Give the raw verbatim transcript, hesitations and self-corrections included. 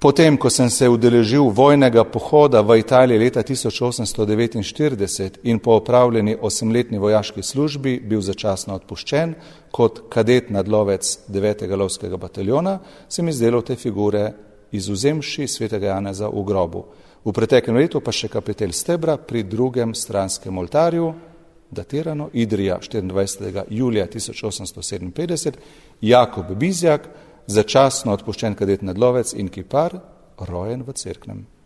Potem, ko sem se udeležil vojnega pohoda v Italiji leta tisoč osemsto devetinštirideset in po opravljeni osemletni vojaški službi bil začasno odpuščen kot kadet nadlovec devetega lovskega bataljona, se mi zdelo te figure izvzemši svetega Janeza v grobu. V preteklem letu pa še kapetelj stebra pri drugem stranskem oltarju, datirano Idrija štiriindvajsetega julija tisoč osemsto sedeminpetdeset, Jakob Bizjak, začasno odpuščen kadet nadlovec in kipar, rojen v Cerknem.